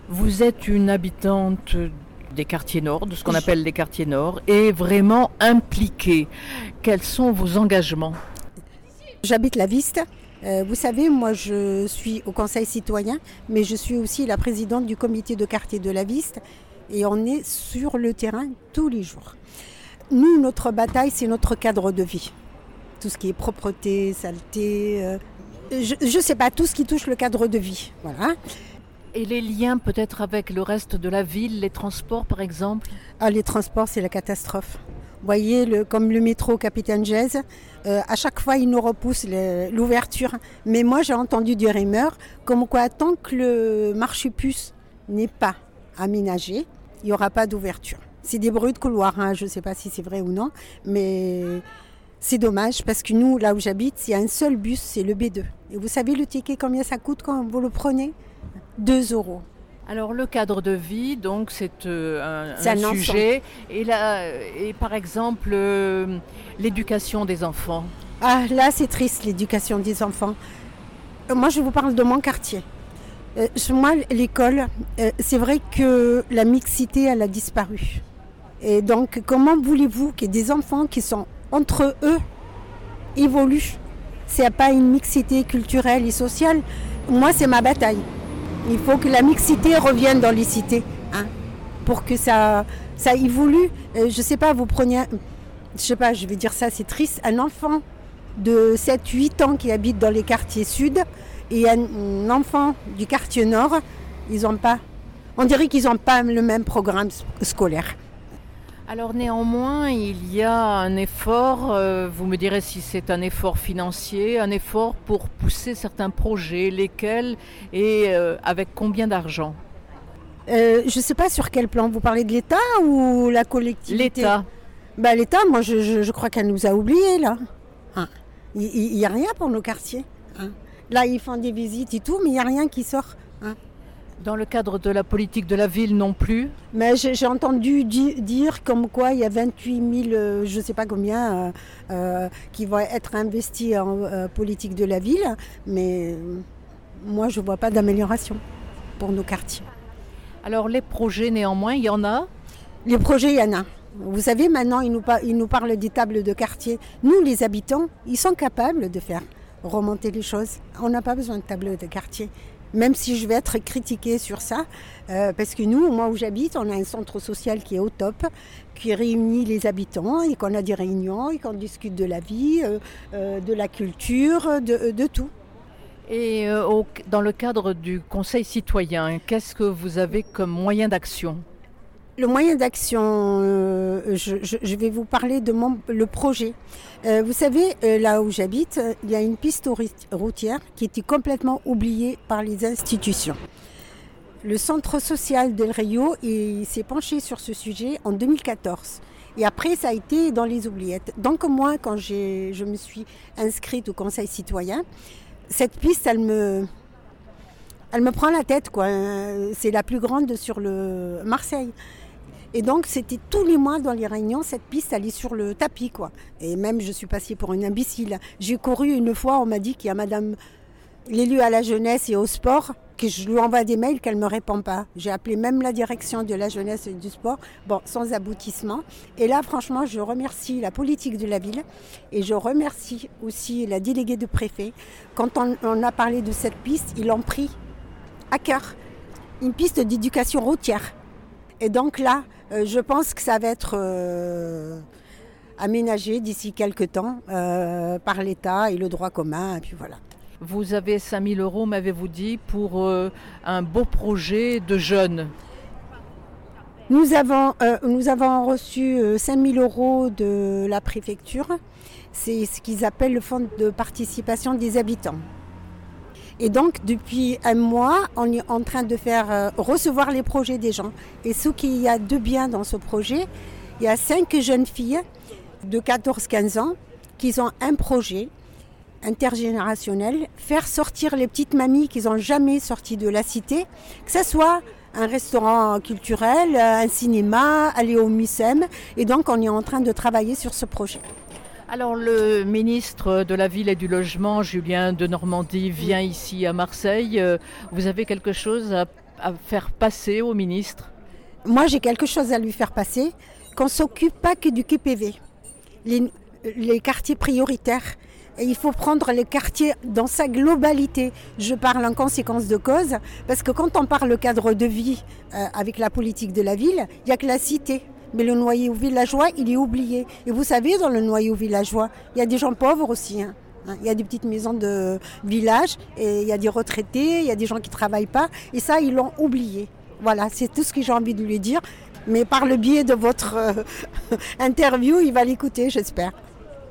Vous êtes une habitante des quartiers nord, de ce qu'on appelle les quartiers nord, et vraiment impliquée. Quels sont vos engagements? J'habite la Viste. Vous savez, moi je suis au Conseil citoyen, mais je suis aussi la présidente du comité de quartier de la Viste et on est sur le terrain tous les jours. Nous, notre bataille, c'est notre cadre de vie. Tout ce qui est propreté, saleté, je sais pas, tout ce qui touche le cadre de vie. Voilà. Et les liens peut-être avec le reste de la ville, les transports par exemple? Ah, les transports, c'est la catastrophe. Vous voyez, comme le métro Capitaine Gèze, à chaque fois, il nous repousse l'ouverture. Mais moi, j'ai entendu des rumeurs comme quoi, tant que le marchupus n'est pas aménagé, il n'y aura pas d'ouverture. C'est des bruits de couloir, hein. Je ne sais pas si c'est vrai ou non, mais c'est dommage parce que nous, là où j'habite, il y a un seul bus, c'est le B2. Et vous savez le ticket, combien ça coûte quand vous le prenez? 2 €. Alors le cadre de vie, donc c'est un un sujet. Et par exemple, l'éducation des enfants. Ah, là, c'est triste, l'éducation des enfants. Moi, je vous parle de mon quartier. Moi, l'école, c'est vrai que la mixité, elle a disparu. Et donc, comment voulez-vous que des enfants qui sont entre eux évoluent? S'il n'y a pas une mixité culturelle et sociale, moi, c'est ma bataille. Il faut que la mixité revienne dans les cités, hein, pour que ça évolue. Je sais pas, je vais dire ça, c'est triste, un enfant de 7-8 ans qui habite dans les quartiers sud et un enfant du quartier nord, on dirait qu'ils n'ont pas le même programme scolaire. Alors néanmoins, il y a un effort, vous me direz si c'est un effort financier, un effort pour pousser certains projets, lesquels et avec combien d'argent? Je ne sais pas sur quel plan, vous parlez de l'État ou la collectivité? L'État. L'État, moi je crois qu'elle nous a oubliés là. Hein. Il n'y a rien pour nos quartiers. Hein. Là, ils font des visites et tout, mais il n'y a rien qui sort. Hein. Dans le cadre de la politique de la ville non plus? Mais j'ai entendu dire comme quoi il y a 28 000, je ne sais pas combien, qui vont être investis en politique de la ville. Mais moi, je ne vois pas d'amélioration pour nos quartiers. Alors les projets néanmoins, il y en a? Les projets, il y en a. Vous savez, maintenant, ils nous parlent des tables de quartier. Nous, les habitants, ils sont capables de faire remonter les choses. On n'a pas besoin de tables de quartier. Même si je vais être critiquée sur ça, parce que nous, moi où j'habite, on a un centre social qui est au top, qui réunit les habitants et qu'on a des réunions et qu'on discute de la vie, de la culture, de tout. Et dans le cadre du Conseil citoyen, qu'est-ce que vous avez comme moyen d'action? Le moyen d'action, je vais vous parler de le projet. Vous savez, là où j'habite, il y a une piste routière qui était complètement oubliée par les institutions. Le centre social d'El Rio s'est penché sur ce sujet en 2014. Et après, ça a été dans les oubliettes. Donc moi, quand je me suis inscrite au Conseil citoyen, cette piste, elle me prend la tête, quoi. C'est la plus grande sur le Marseille. Et donc, c'était tous les mois dans les réunions, cette piste, elle est sur le tapis, quoi. Et même, je suis passée pour une imbécile. J'ai couru une fois, on m'a dit qu'il y a madame l'élu à la jeunesse et au sport, que je lui envoie des mails qu'elle ne me répond pas. J'ai appelé même la direction de la jeunesse et du sport, bon, sans aboutissement. Et là, franchement, je remercie la politique de la ville et je remercie aussi la déléguée de préfet. Quand on a parlé de cette piste, ils l'ont pris à cœur. Une piste d'éducation routière. Et donc là, je pense que ça va être aménagé d'ici quelques temps par l'État et le droit commun. Et puis voilà. Vous avez 5 000 €, m'avez-vous dit, pour un beau projet de jeunes. Nous avons reçu 5 000 € de la préfecture. C'est ce qu'ils appellent le fonds de participation des habitants. Et donc, depuis un mois, on est en train de faire recevoir les projets des gens. Et ce qu'il y a de bien dans ce projet, il y a 5 jeunes filles de 14-15 ans qui ont un projet intergénérationnel, faire sortir les petites mamies qui n'ont jamais sorti de la cité, que ce soit un restaurant culturel, un cinéma, aller au MUSEM. Et donc, on est en train de travailler sur ce projet. Alors le ministre de la Ville et du Logement, Julien Denormandie, vient ici à Marseille. Vous avez quelque chose à à faire passer au ministre? Moi, j'ai quelque chose à lui faire passer, qu'on ne s'occupe pas que du QPV, les quartiers prioritaires. Et il faut prendre les quartiers dans sa globalité. Je parle en conséquence de cause, parce que quand on parle cadre de vie avec la politique de la ville, il n'y a que la cité. Mais le noyau villageois, il est oublié. Et vous savez, dans le noyau villageois, il y a des gens pauvres aussi. Il y a des petites maisons de village, et il y a des retraités, il y a des gens qui ne travaillent pas. Et ça, ils l'ont oublié. Voilà, c'est tout ce que j'ai envie de lui dire. Mais par le biais de votre interview, il va l'écouter, j'espère.